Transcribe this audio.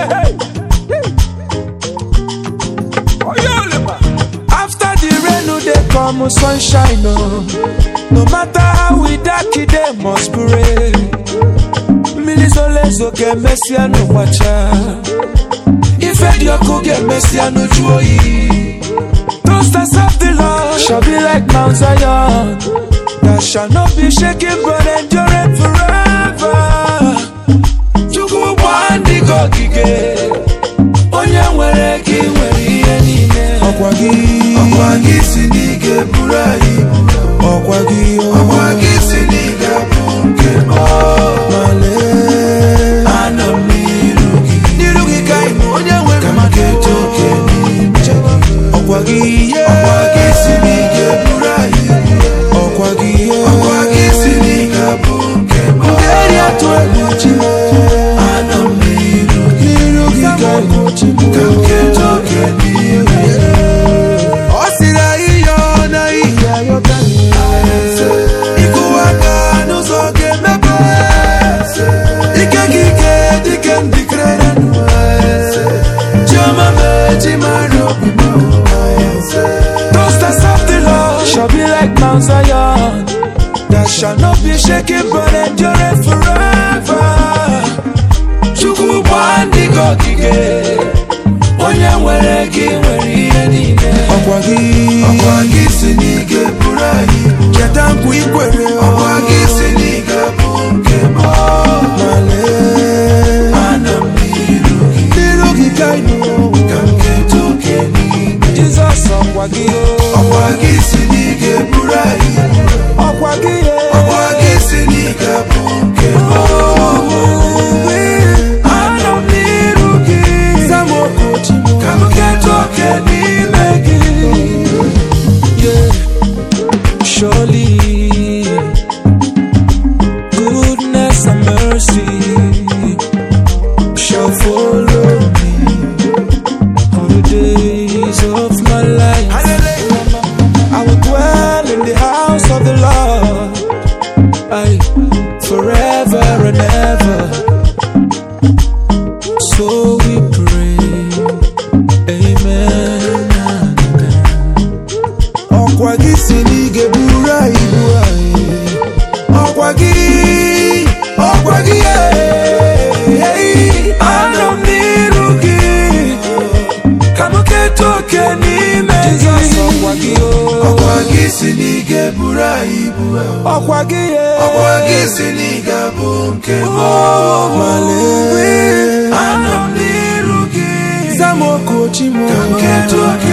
After the rain, they come sunshine. No matter how we dark it, they must pray. Milizolezo get messiano wacha. If Edioko get messiano joy. Those that serve the Lord shall be like Mount Zion, that shall not be shaken but endure forever. Chuku wandi go gige. Onye nwere ki nwere ihe niile. Okwagi sinige burai. Okwagi sinige bunke male. Anam nirugi kai onye nwere maketo keni mcheki. Okwagi sinige burai. Okwagi sinige bunke male. Atwe muchime. Anam nirugi kai kaketo keni mcheki. Those that serve the Lord shall be like Mount Zion, that shall not be shaken but endure forever. Chuku wandi go gige. Onye nwere ki nwere ihe niile. Okwagi sinige burai. Ketanku ikwere. Okwagi sinige bunke male. Anam nirugi kaino. Kamketo keni. Jesus okwagi sinige burai. Okwagi sinige bunke male. Anam nirugi. Zamoko chimo. Kamketo keni megi. Yeah. Surely goodness and mercy shall follow me all the days of my life. I will dwell in the house of the Lord, forever and ever. So we pray, amen. Okwagi sinige burai. Okwagi Anam nirugi. Kamuketo keni megi. Okwagi sinige burai. Okwagi sinige bunke male. Anam nirugi. Zamoko chimo. Kamketo